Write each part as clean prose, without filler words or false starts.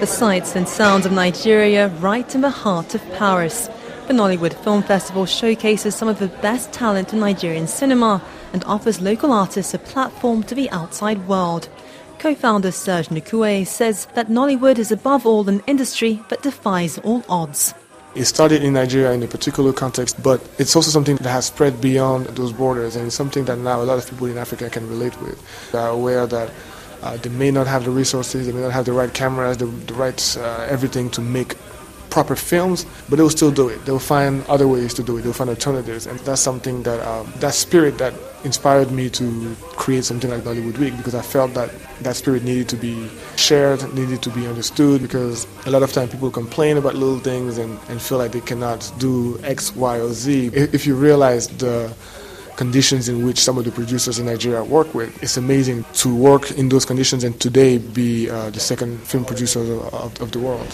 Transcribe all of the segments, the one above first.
The sights and sounds of Nigeria right in the heart of Paris. The Nollywood Film Festival showcases some of the best talent in Nigerian cinema and offers local artists a platform to the outside world. Co-founder Serge Nukwe says that Nollywood is above all an industry that defies all odds. It started in Nigeria in a particular context, but it's also something that has spread beyond those borders, and it's something that now a lot of people in Africa can relate with. They are aware that they may not have the resources, they may not have the right cameras, the right everything to make proper films, but they'll still do it. They'll find other ways to do it. They'll find alternatives, and that's something that that spirit that inspired me to create something like Nollywood Week, because I felt that that spirit needed to be shared, needed to be understood, because a lot of time people complain about little things and feel like they cannot do X, Y, or Z. If you realize the conditions in which some of the producers in Nigeria work with, it's amazing to work in those conditions and today be the second film producer of the world.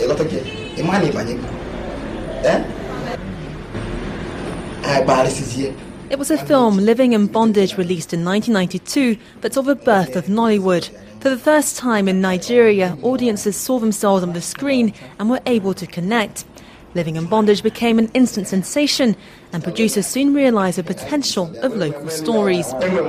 It was a film, Living in Bondage, released in 1992, that saw the birth of Nollywood. For the first time in Nigeria, audiences saw themselves on the screen and were able to connect. Living in Bondage became an instant sensation, and producers soon realised the potential of local stories.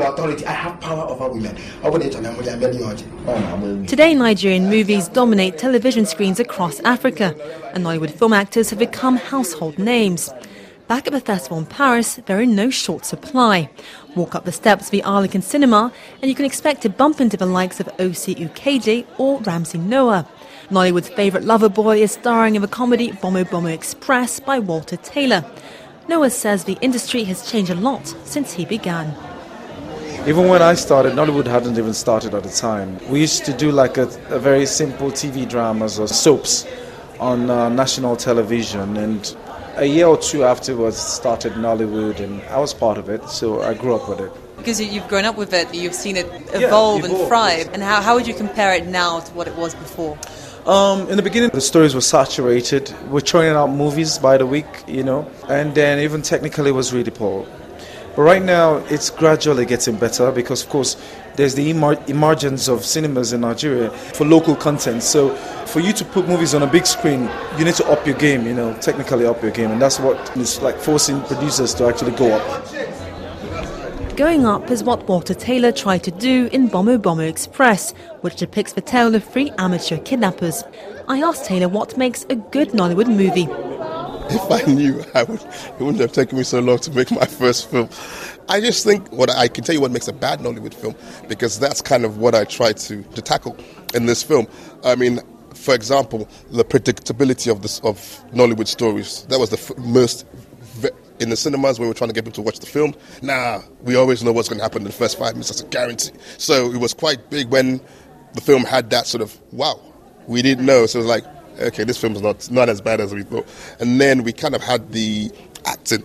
Today, Nigerian movies dominate television screens across Africa, and Nollywood film actors have become household names. Back at the festival in Paris, they're in no short supply. Walk up the steps of the Arlequin Cinema, and you can expect to bump into the likes of O.C. Ukeje or Ramsey Noah. Nollywood's favourite lover boy is starring in the comedy Bomo Bomo Express by Walter Taylor. Noah says the industry has changed a lot since he began. Even when I started, Nollywood hadn't even started at the time. We used to do like a very simple TV dramas or soaps on national television, and a year or two afterwards started Nollywood, and I was part of it, so I grew up with it. Because you've grown up with it, you've seen it evolve and thrive, and how would you compare it now to what it was before? In the beginning, the stories were saturated. We're churning out movies by the week, and then even technically it was really poor. But right now, it's gradually getting better because, of course, there's the emergence of cinemas in Nigeria for local content. So for you to put movies on a big screen, you need to up your game, technically up your game. And that's what is like forcing producers to actually go up. Going up is what Walter Taylor tried to do in Bomo Bomo Express, which depicts the tale of 3 amateur kidnappers. I asked Taylor what makes a good Nollywood movie. If I knew, it wouldn't have taken me so long to make my first film. I just think I can tell you what makes a bad Nollywood film, because that's kind of what I tried to tackle in this film. I mean, for example, the predictability of Nollywood stories. That was the most... In the cinemas, when we were trying to get people to watch the film, we always know what's going to happen in the first 5 minutes. That's a guarantee. So it was quite big when the film had that sort of, wow, we didn't know. So it was like, okay, this film's not as bad as we thought. And then we kind of had the acting.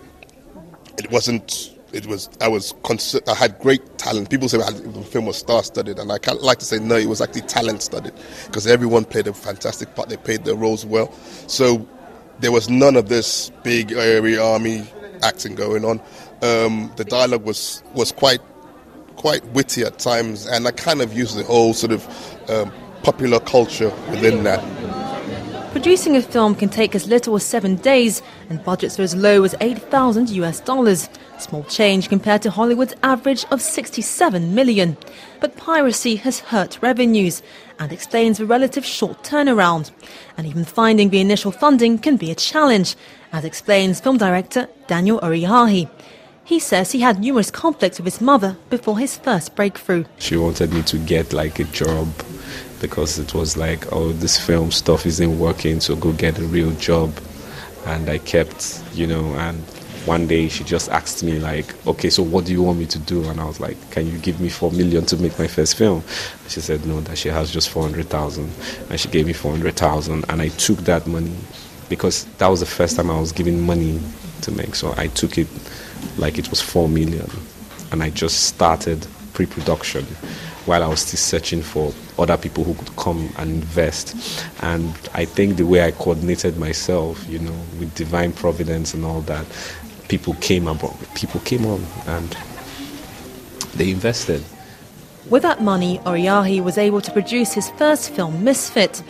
I had great talent. People say the film was star-studded, and I like to say no, it was actually talent-studded, because everyone played a fantastic part. They played their roles well. So there was none of this big airy army acting going on. The dialogue was quite witty at times, and I kind of used the whole sort of popular culture within that. Producing a film can take as little as 7 days, and budgets are as low as $8,000. Small change compared to Hollywood's average of $67 million. But piracy has hurt revenues and explains the relative short turnaround. And even finding the initial funding can be a challenge, as explains film director Daniel Oriahi. He says he had numerous conflicts with his mother before his first breakthrough. She wanted me to get like a job, because it was like, oh, this film stuff isn't working, so go get a real job. And I kept, and one day she just asked me like, okay, so what do you want me to do? And I was like, can you give me $4 million to make my first film? And she said no, that she has just 400,000. And she gave me 400,000, and I took that money, because that was the first time I was given money to make. So I took it like it was 4 million, and I just started pre-production while I was still searching for other people who could come and invest. And I think the way I coordinated myself, with divine providence and all that, people came on and they invested. With that money, Oriahi was able to produce his first film, Misfit.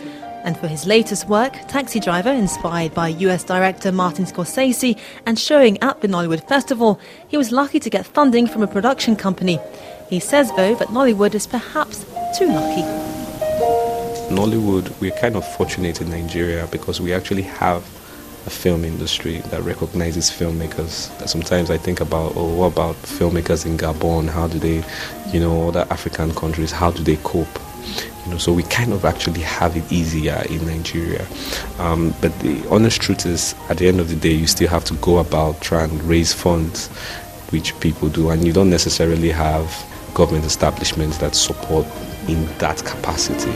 And for his latest work, Taxi Driver, inspired by US director Martin Scorsese and showing at the Nollywood Festival, he was lucky to get funding from a production company. He says, though, that Nollywood is perhaps too lucky. Nollywood, we're kind of fortunate in Nigeria because we actually have a film industry that recognizes filmmakers. Sometimes I think about, what about filmmakers in Gabon? How do they, other African countries, how do they cope? So we kind of actually have it easier in Nigeria. But the honest truth is, at the end of the day, you still have to go about trying to raise funds, which people do, and you don't necessarily have government establishments that support in that capacity.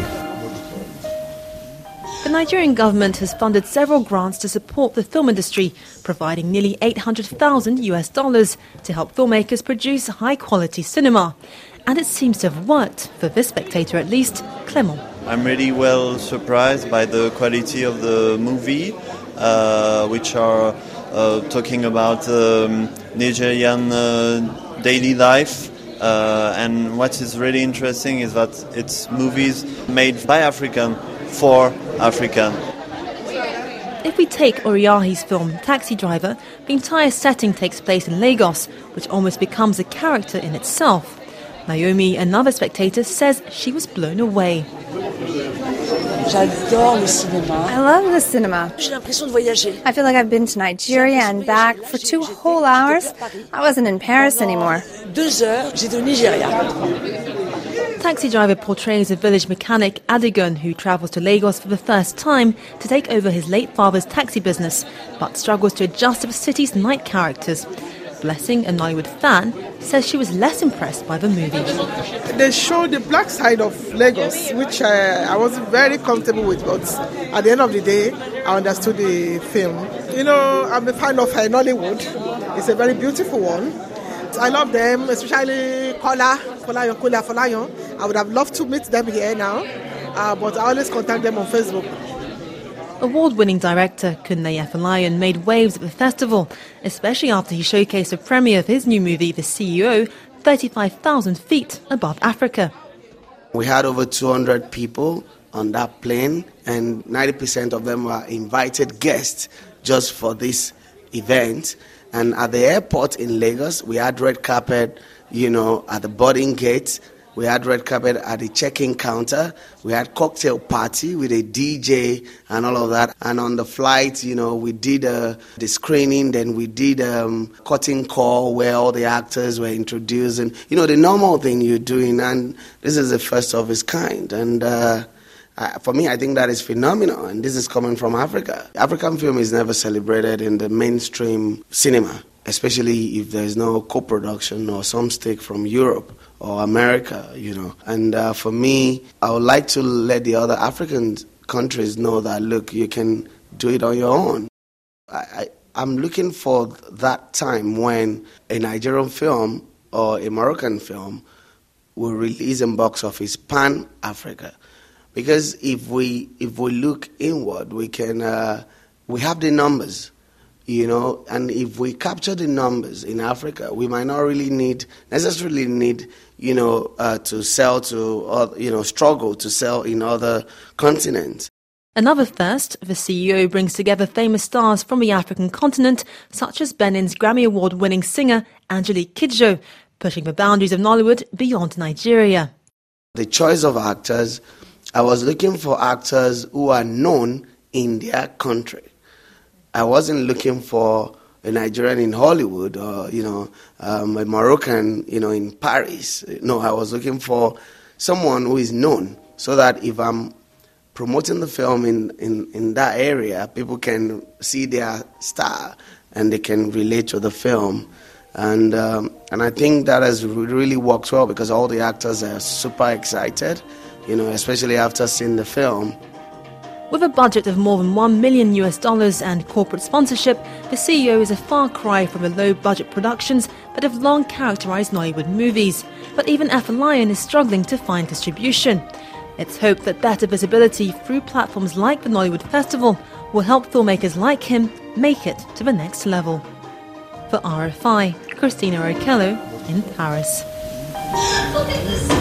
The Nigerian government has funded several grants to support the film industry, providing nearly $800,000 to help filmmakers produce high-quality cinema. And it seems to have worked, for this spectator at least, Clément. I'm really well surprised by the quality of the movie, which are talking about Nigerian daily life. And what is really interesting is that it's movies made by African for African. If we take Oriahi's film Taxi Driver, the entire setting takes place in Lagos, which almost becomes a character in itself. Naomi, another spectator, says she was blown away. I love the cinema. I feel like I've been to Nigeria and back for 2 whole hours. I wasn't in Paris anymore. Taxi Driver portrays a village mechanic, Adigun, who travels to Lagos for the first time to take over his late father's taxi business, but struggles to adjust to the city's night characters. Blessing, a Nollywood fan, says she was less impressed by the movie. They showed the black side of Lagos, which I wasn't very comfortable with, but at the end of the day, I understood the film. I'm a fan of Nollywood. It's a very beautiful one. I love them, especially Folayon. I would have loved to meet them here now, but I always contact them on Facebook. Award-winning director Kunle Afolayan made waves at the festival, especially after he showcased the premiere of his new movie, The CEO, 35,000 feet above Africa. We had over 200 people on that plane, and 90% of them were invited guests just for this event. And at the airport in Lagos, we had red carpet, at the boarding gate. We had red carpet at the check-in counter. We had cocktail party with a DJ and all of that. And on the flight, we did the screening. Then we did curtain call where all the actors were introduced. And, the normal thing you're doing. And this is the first of its kind. And for me, I think that is phenomenal. And this is coming from Africa. African film is never celebrated in the mainstream cinema, especially if there's no co-production or some stake from Europe or America, And for me, I would like to let the other African countries know that, look, you can do it on your own. I'm looking for that time when a Nigerian film or a Moroccan film will release in box office pan-Africa. Because if we look inward, we have the numbers. And if we capture the numbers in Africa, we might not really necessarily need, to sell to, struggle to sell in other continents. Another first, The CEO brings together famous stars from the African continent, such as Benin's Grammy Award-winning singer Angelique Kidjo, pushing the boundaries of Nollywood beyond Nigeria. The choice of actors, I was looking for actors who are known in their country. I wasn't looking for a Nigerian in Hollywood or, a Moroccan, in Paris. No, I was looking for someone who is known so that if I'm promoting the film in that area, people can see their star and they can relate to the film. And I think that has really worked well because all the actors are super excited, especially after seeing the film. With a budget of more than $1 million and corporate sponsorship, The CEO is a far cry from the low-budget productions that have long characterised Nollywood movies. But even Afolayan is struggling to find distribution. It's hoped that better visibility through platforms like the Nollywood Festival will help filmmakers like him make it to the next level. For RFI, Christina Okello in Paris.